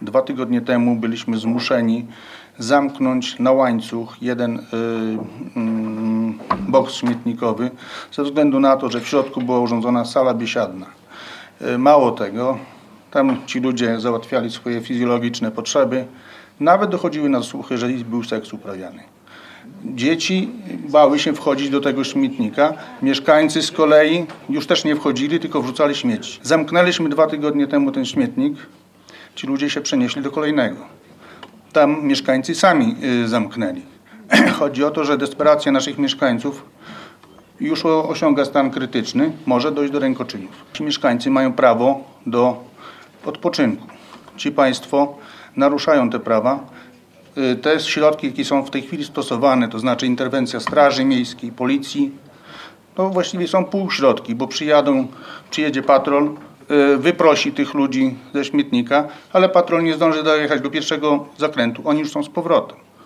2 tygodnie temu byliśmy zmuszeni zamknąć na łańcuch jeden boks śmietnikowy ze względu na to, że w środku była urządzona sala biesiadna. Mało tego, tam ci ludzie załatwiali swoje fizjologiczne potrzeby, nawet dochodziły na słuchy, że był seks uprawiany. Dzieci bały się wchodzić do tego śmietnika, mieszkańcy z kolei już też nie wchodzili, tylko wrzucali śmieci. Zamknęliśmy 2 tygodnie temu ten śmietnik, ci ludzie się przenieśli do kolejnego. Tam mieszkańcy sami zamknęli. Chodzi o to, że desperacja naszych mieszkańców już osiąga stan krytyczny, może dojść do rękoczynów. Ci mieszkańcy mają prawo do odpoczynku. Ci państwo naruszają te prawa. Te środki, jakie są w tej chwili stosowane, to znaczy interwencja Straży Miejskiej, Policji, to właściwie są półśrodki, bo przyjedzie patrol, wyprosi tych ludzi ze śmietnika, ale patrol nie zdąży dojechać do pierwszego zakrętu, oni już są z powrotem.